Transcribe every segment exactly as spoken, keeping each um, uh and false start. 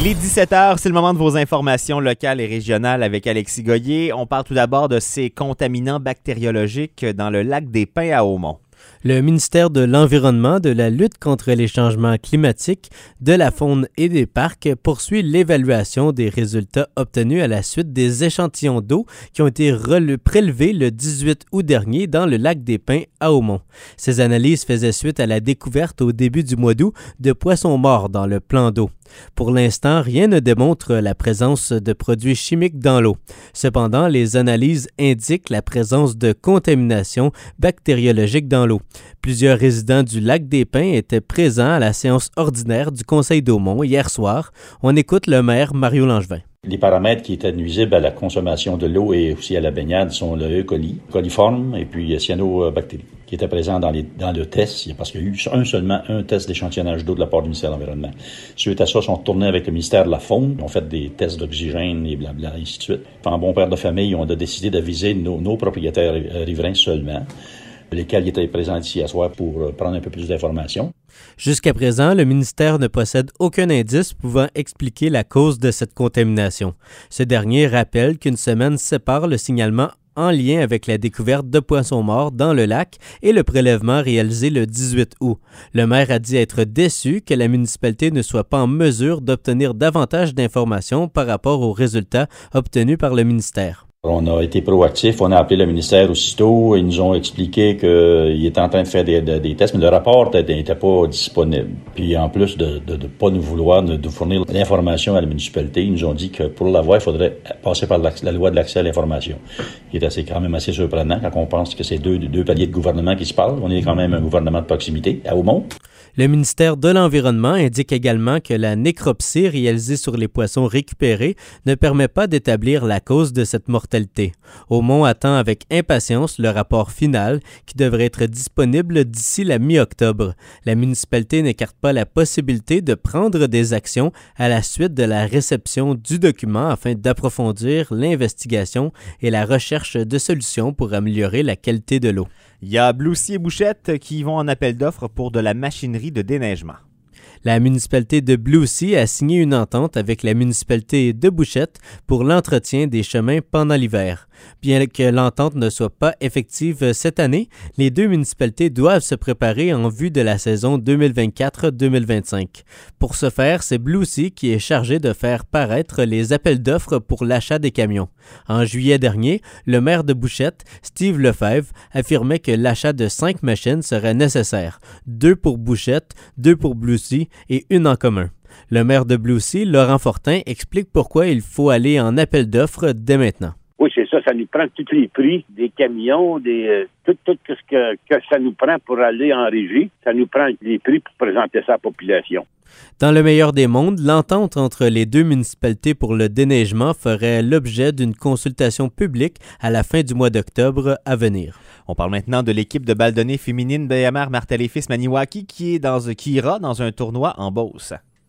Il est dix-sept heures, c'est le moment de vos informations locales et régionales avec Alexis Goyer. On parle tout d'abord de ces contaminants bactériologiques dans le lac des Pins à Hautmont. Le ministère de l'Environnement, de la lutte contre les changements climatiques, de la faune et des parcs poursuit l'évaluation des résultats obtenus à la suite des échantillons d'eau qui ont été rele- prélevés le dix-huit août dernier dans le lac des Pins à Hautmont. Ces analyses faisaient suite à la découverte au début du mois d'août de poissons morts dans le plan d'eau. Pour l'instant, rien ne démontre la présence de produits chimiques dans l'eau. Cependant, les analyses indiquent la présence de contamination bactériologique dans l'eau. Plusieurs résidents du lac des Pins étaient présents à la séance ordinaire du Conseil d'Hautmont hier soir. On écoute le maire Mario Langevin. Les paramètres qui étaient nuisibles à la consommation de l'eau et aussi à la baignade sont le E. coli, coliforme et puis cyanobactéries, qui étaient présents dans, les, dans le test, parce qu'il y a eu un, seulement un test d'échantillonnage d'eau de la part du ministère de l'Environnement. Suite à ça, ils sont tournés avec le ministère de la Faune, ils ont fait des tests d'oxygène et blablabla, et ainsi de suite. En bon père de famille, on a décidé de viser nos, nos propriétaires riverains seulement, lesquels étaient présents ici à soir pour prendre un peu plus d'informations. Jusqu'à présent, le ministère ne possède aucun indice pouvant expliquer la cause de cette contamination. Ce dernier rappelle qu'une semaine sépare le signalement en lien avec la découverte de poissons morts dans le lac et le prélèvement réalisé le dix-huit août. Le maire a dit être déçu que la municipalité ne soit pas en mesure d'obtenir davantage d'informations par rapport aux résultats obtenus par le ministère. On a été proactifs, on a appelé le ministère aussitôt, ils nous ont expliqué qu'ils étaient en train de faire des, des, des tests, mais le rapport n'était pas disponible. Puis en plus de ne pas nous vouloir de, de fournir l'information à la municipalité, ils nous ont dit que pour l'avoir, il faudrait passer par la, la loi de l'accès à l'information, qui est assez, quand même assez surprenant quand on pense que c'est deux, deux paliers de gouvernement qui se parlent. On est quand même un gouvernement de proximité à Hautmont. Le ministère de l'Environnement indique également que la nécropsie réalisée sur les poissons récupérés ne permet pas d'établir la cause de cette mortalité. Hautmont attend avec impatience le rapport final qui devrait être disponible d'ici la mi-octobre. La municipalité n'écarte pas la possibilité de prendre des actions à la suite de la réception du document afin d'approfondir l'investigation et la recherche de solutions pour améliorer la qualité de l'eau. Il y a Bloussy et Bouchette qui vont en appel d'offres pour de la machinerie de déneigement. La municipalité de Bloussy a signé une entente avec la municipalité de Bouchette pour l'entretien des chemins pendant l'hiver. Bien que l'entente ne soit pas effective cette année, les deux municipalités doivent se préparer en vue de la saison deux mille vingt-quatre deux mille vingt-cinq. Pour ce faire, c'est Bloussy qui est chargé de faire paraître les appels d'offres pour l'achat des camions. En juillet dernier, le maire de Bouchette, Steve Lefebvre, affirmait que l'achat de cinq machines serait nécessaire, deux pour Bouchette, deux pour Bloussy et une en commun. Le maire de Bloussy, Laurent Fortin, explique pourquoi il faut aller en appel d'offres dès maintenant. Oui, c'est ça. Ça nous prend tous les prix des camions, des euh, tout, tout ce que, que ça nous prend pour aller en régie. Ça nous prend les prix pour présenter ça à la population. Dans le meilleur des mondes, l'entente entre les deux municipalités pour le déneigement ferait l'objet d'une consultation publique à la fin du mois d'octobre à venir. On parle maintenant de l'équipe de balle donnée féminine B M R Martel et Fils Maniwaki qui, est dans, qui ira dans un tournoi en Beauce.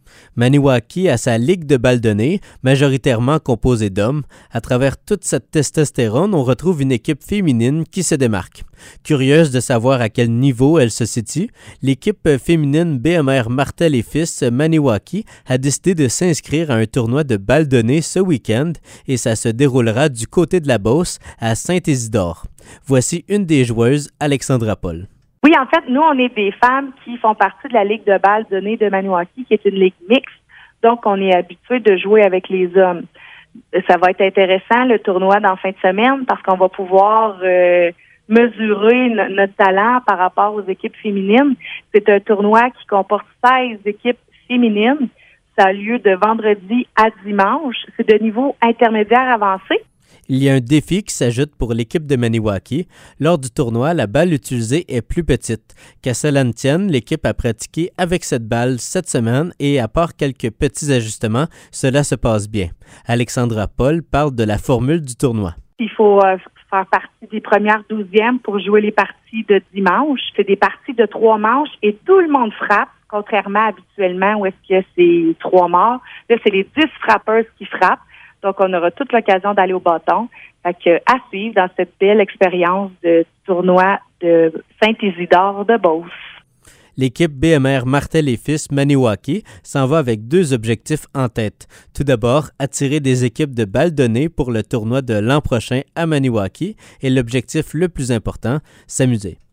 Maniwaki a sa ligue de balle donnée, majoritairement composée d'hommes. À travers toute cette testostérone, on retrouve une équipe féminine qui se démarque. Curieuse de savoir à quel niveau elle se situe, l'équipe féminine B M R Martel et Fils Maniwaki a décidé de s'inscrire à un tournoi de balle donnée ce week-end et ça se déroulera du côté de la Beauce à Saint-Isidore. Voici une des joueuses, Alexandra Paul. Oui, en fait, nous, on est des femmes qui font partie de la Ligue de balle donnée de Maniwaki, qui est une ligue mixte. Donc, on est habitué de jouer avec les hommes. Ça va être intéressant, le tournoi, dans la fin de semaine, parce qu'on va pouvoir euh, mesurer n- notre talent par rapport aux équipes féminines. C'est un tournoi qui comporte seize équipes féminines. Ça a lieu de vendredi à dimanche. C'est de niveau intermédiaire avancé. Il y a un défi qui s'ajoute pour l'équipe de Maniwaki. Lors du tournoi, la balle utilisée est plus petite. Qu'à cela ne tienne, l'équipe a pratiqué avec cette balle cette semaine et à part quelques petits ajustements, cela se passe bien. Alexandra Paul parle de la formule du tournoi. Il faut euh, faire partie des premières douzièmes pour jouer les parties de dimanche. C'est des parties de trois manches et tout le monde frappe, contrairement habituellement où est-ce que c'est trois morts. Là, c'est les dix frappeuses qui frappent. Donc, on aura toute l'occasion d'aller au bâton. Fait que, à suivre dans cette belle expérience de tournoi de Saint-Isidore de Beauce. L'équipe B M R Martel et Fils Maniwaki s'en va avec deux objectifs en tête. Tout d'abord, attirer des équipes de balles données pour le tournoi de l'an prochain à Maniwaki et l'objectif le plus important, s'amuser.